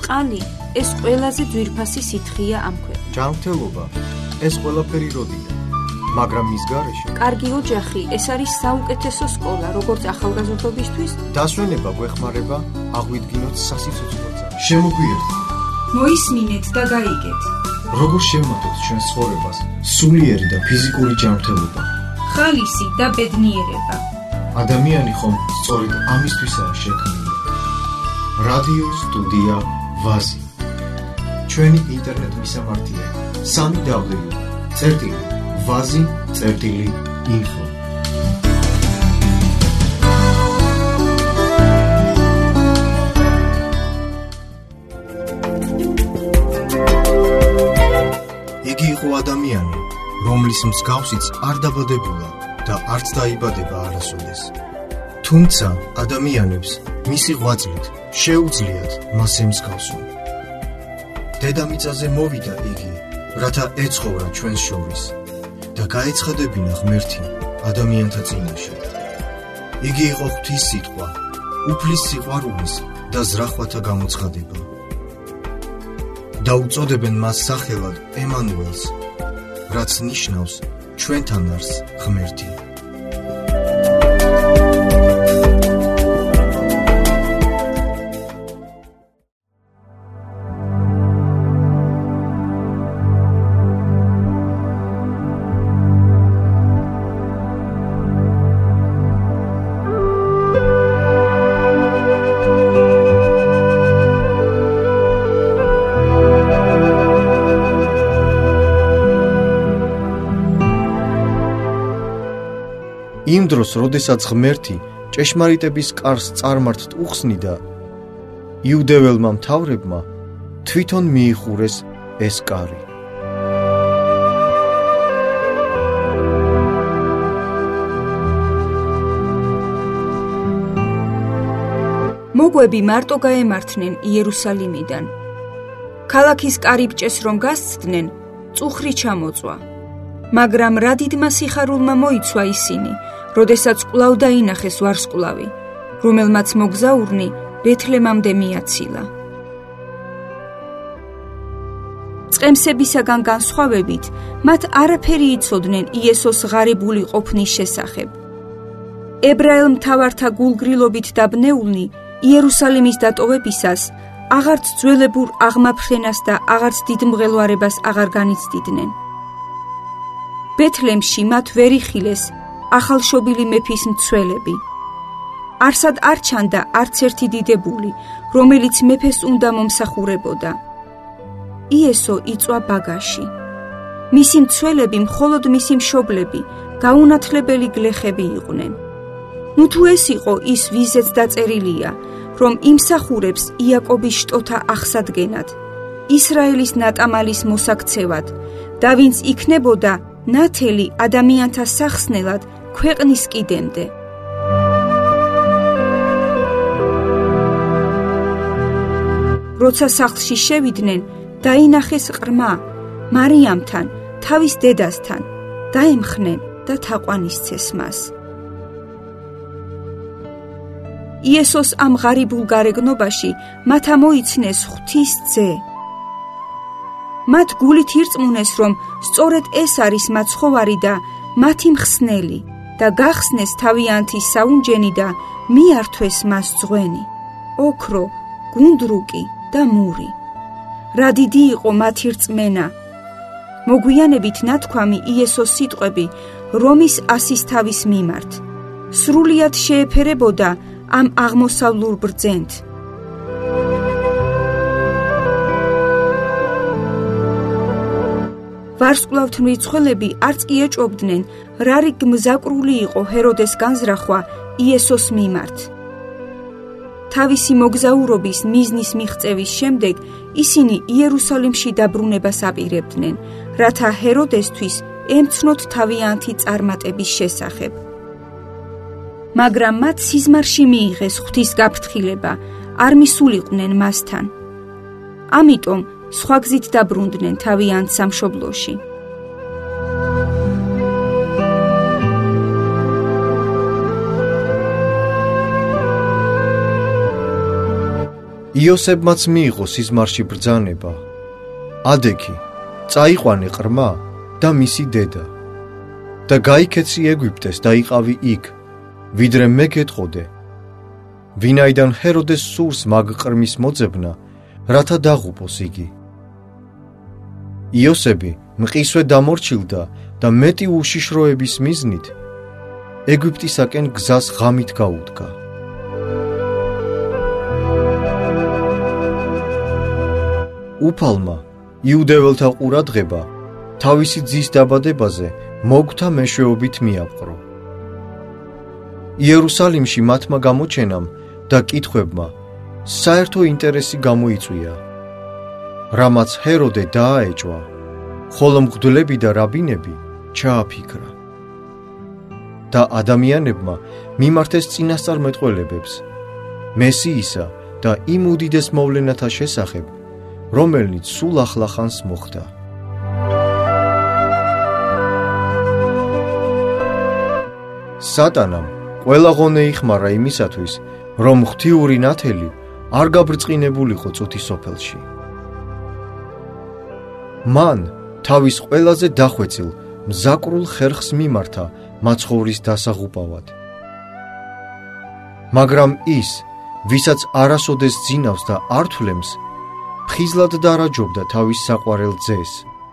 წყალი ეს ყველაზე ძვირფასი სითხეა ამ ქვეყანაში. ჯანმრთელობა ეს ყველაფერი როდია, მაგრამ მის გარეშე კარგი ოჯახი ეს არის საუკეთესო სკოლა, როგორც ახალგაზრდობისთვის. დასვენება გვეხმარება აღვიდგინოთ სასიცოცხლოზე. შემოგვიერთდეთ. მოისმინეთ და გაიგეთ. როგორ შევმართოთ ჩვენს ცხოვრებას სულიერი და ფიზიკური ჯანმრთელობა, ხალისი და ბედნიერება. ადამიანი ხომ სწორედ ამისთვისაა შექმნილი. რადიო სტუდია ვაზი. ჩვენი ინტერნეტ მისამართია 3w.vazi.info. იგი იყო ადამიანი, რომლის მსგავსიც არ დაბადებულა და არც დაიბადება არასოდეს. თუმცა ადამიანებს მისი ღვაწლით შეუძლიათ მას ემსგავსონ. დედამიწაზე მოვიდა იგი, რათა ეცხოვრა ჩვენს შორის და გაეცხადებინა ღმერთი ადამიანთა წინაშე. იგი იყო ღვთის სიტყვა, უფლის სიყვარულის და ზრახვათა გამოცხადება. და უწოდებენ მას სახელად ემანუელს, რაც ნიშნავს ჩვენთან არის ღმერთი. იმ დროს, როდესაც ღმერთი ჭეშმარიტების კარს წარმართთ უხსნიდა, იუდეველმა მთავრებმა თვითონ მიიხურეს ეს კარი. მოგვები მარტო გაემართნენ იერუსალიმიდან. ქალაქის კარიბჭეს რომ გასცდნენ, წუხრი ჩამოწვა. მაგრამ რა დიდმა სიხარულმა მოიცვა ისინი, როდესაც კვლავ დაინახეს ვარსკვლავი, რომელმაც მოგზაურნი ბეთლემამდე მიაცილა. წყემსებისაგან განსხვავებით, მათ არაფერი იცოდნენ იესოს ღარიბული ყოფნის შესახებ. ებრაელ მთავართა გულგრილობით დაბნეულნი იერუსალიმის დატოვებისას აღარც ძველებურ აღმაფრენას და აღარც დიდ მღელვარებას აღარ განიცდიდნენ. ბეთლემში მათ ვერ იხილეს ახალშობილი მეფის მცველები. არსად არ ჩანდა არც ერთი დიდებული, რომელიც მეფეს უნდა მომსახურებოდა. იესო იწვა ბაგაში. მისი მცველები მხოლოდ მისი მშობლები, გაუნათლებელი გლეხები იყვნენ. ნუ თუ ეს იყო ის ვიზეც დაწერილია, რომ იმსახურებს იაკობის შტოთა აღსადგენად, ისრაელის ნატამალის მოსაქცევად და ვინც იქნებოდა ნათელი ადამიანთა სახსნელად ქვეყნის კიდემდე. როცა სახლში შევიდნენ, დაინახეს ყრმა მარიამთან, თავის დედასთან, დაემხნენ და თაყვანისცეს მას. იესოს ამ ღარიბულ გარეგნობაში მათ ამოიცნეს ღვთის ძე. მათ გულით ირწმუნეს, რომ სწორედ ეს არის მაცხოვარი და მათი მხსნელი და გახსნეს თავიანთი საუნჯენი და მიართვეს მას ძღვენი, ოქრო, გუნდრუკი და მური. რა დიდი იყო მათი რწმენა. მოგვიანებით ნათქვამი იესოს სიტყვები რომის ასისთავის მიმართ სრულიად შეეფერებოდა ამ აღმოსავლურ ბრძენთ. ვარსკვლავთმრი ცხოველები არც კი ეჭობდნენ, რა რიგ მზაკრული იყო ჰეროდეს განზრახვა იესოს მიმართ. თავისი მოგზაურობის მიზნის მიღწევის შემდეგ ისინი იერუსალიმში დაბრუნებას აპირებდნენ, რათა ჰეროდესთვის ემცნოთ თავიანთი წარმატების შესახებ. მაგრამ მათ სიზმარში მიიღეს ღვთის გაფრთხილება, არ მისულიყვნენ მასთან. ამიტომ სხვა გზით დაბრუნდნენ თავიანთ სამშობლოში. იოსებმაც მიიღო სიზმარში ბრძანება. ადექი წაიყვანე ყრმა და მისი დედა და გაიქეცი ეგვიპტეს და იყავი იქ, ვიდრე მე გეტყოდე, ვინაიდან ჰეროდეს სურს მაგ ყრმის მოძებნა, რათა დაღუპოს იგი. იოსები მყისვე დამორჩილდა და მეტი უშიშროების მიზნით ეგვიპტისაკენ გზას ღამით გაუდგა. უფალმა იუდეველთა ყურადღება თავისი ძის დაბადებაზე მოგთა მეშვეობით მიაპყრო. იერუსალიმში მათმა გამოჩენამ და კითხვებმა საერთო ინტერესი გამოიწვია, რამაც ჰეროდე დააეჭვა, ხოლო მღვდლები და რაბინები ჩააფიქრა. და ადამიანებმა მიმართეს წინასწარმეტყველებებს მესიისა და იმ უდიდეს მოვლენათა შესახებ, რომელნიც სულ ახლახანს მოხდა. სატანამ ყველა ღონე იხმარა იმისათვის, რომ ღვთიური ნათელი არ გაბრწყინებულიყო წუთის სოფელში. მან თავის ყველაზე დახვეწილ მზაკრულ ხერხს მიმართა მაცხოვრის დასაღუპავად. მაგრამ ის, ვისაც არასოდეს ძინავს და არ თვლემს, ხიზლად დარაჯობდა თავის საყვარელ ძეს.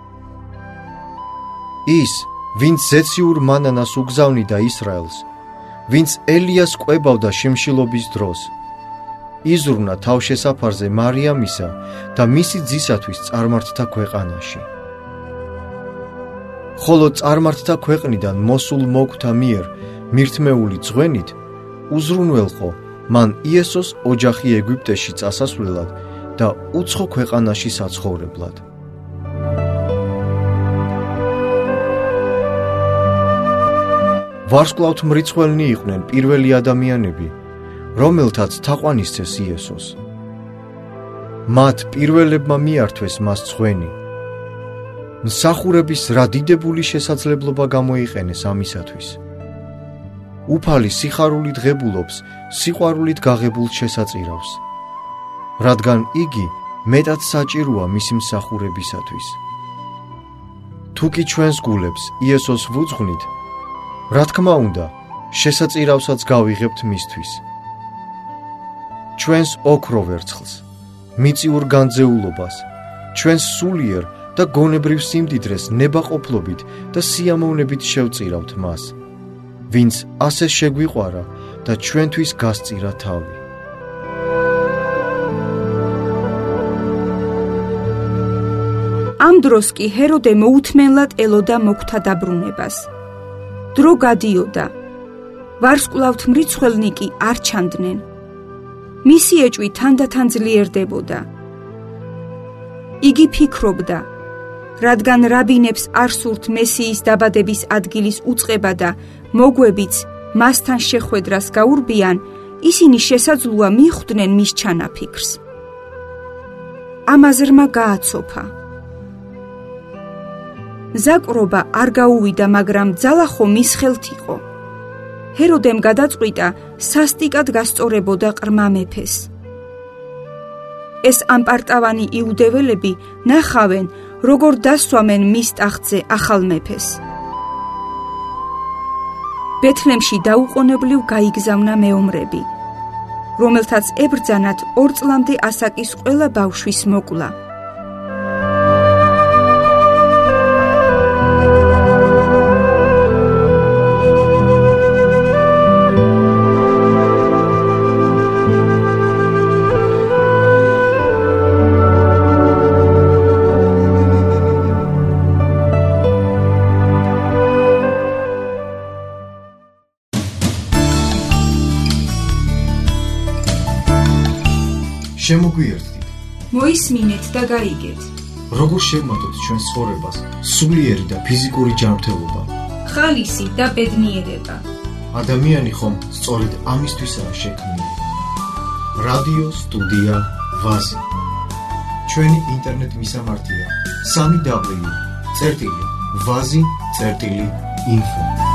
ის, ვინც ზეციურ მანანას უგზავნიდა ისრაელს, ვინც ელიას კვებავდა შიმშილობის დროს, იზრუნა თავშესაფარზე მარიამისა და მისი ძისათვის წარმართთა ქვეყანაში. ხოლო წარმართთა ქვეყნიდან მოსულ მოგვთა მიერ მირთმეული ძღვენით უზრუნველყო მან იესოს ოჯახი ეგვიპტეში წასასვლელად და უცხო ქვეყანაში საცხოვრებლად. ვარსკვლავთ მრიცხველნი იყვნენ პირველი ადამიანები, რომელთაც თაყვანისცეს იესოს. მათ პირველებმა მიართვეს მას ძღვენი. მსახურების რა დიდებული შესაძლებლობა გამოიყენეს ამისათვის. უფალი სიხარულით ღებულობს სიყვარულით გაღებულ შესაწირავს, რადგან იგი მეტად საჭიროა მისი მსახურებისათვის. თუკი ჩვენს გულებს იესოს ვუძღვნით, რა თქმა უნდა, შესაწირავსაც გავიღებთ მისთვის. ჩვენს ოქრო ვერცხლს, მიწიურ განძეულობას, ჩვენს სულიერ და გონებრივ სიმდიდრეს ნებაყოფლობით და სიამოვნებით შევწირავთ მას, ვინც ასე შეგვიყვარა და ჩვენთვის გასწირა თავი. ამ დროს კი ჰეროდე მოუთმენლად ელოდა მოგვთა დაბრუნებას. დრო გადიოდა, ვარსკვლავთ მრიცხველნი კი არ ჩანდნენ. მისი ეჭვი თანდათან ძლიერდებოდა. იგი ფიქრობდა, რადგან რაბინებს არ სურთ მესიის დაბადების ადგილის უწყება და მოგვებიც მასთან შეხვედრას გაურბიან, ისინი შესაძლოა მიხვდნენ მის ჩანაფიქრს. ამ აზრმა გააცოფა. მზაკრობა არ გაუვიდა, მაგრამ ძალა ხო მის ხელთ იყო. ჰეროდემ გადაწყვიტა სასტიკად გასწორებოდა ყრმა მეფეს. ეს ამპარტავანი იუდეველები ნახავენ, როგორ დასვამენ მის ტახტზე ახალ მეფეს. ბეთლემში დაუყოვნებლივ გაიგზავნა მეომრები, რომელთაც ებრძანათ 2 წლამდე ასაკის ყველა ბავშვის მოკლა. შემოგვიერთდით, მოისმინეთ და გაიგეთ. როგორ შევმატოთ ჩვენს ცხოვრებას სულიერი და ფიზიკური ჯანმრთელობა, ხალისი და ბედნიერება. ადამიანი ხომ სწორედ ამისთვისაა შექმნილი. რადიო სტუდია ვაზი. ჩვენი ინტერნეტ მისამართია: www.vazi.info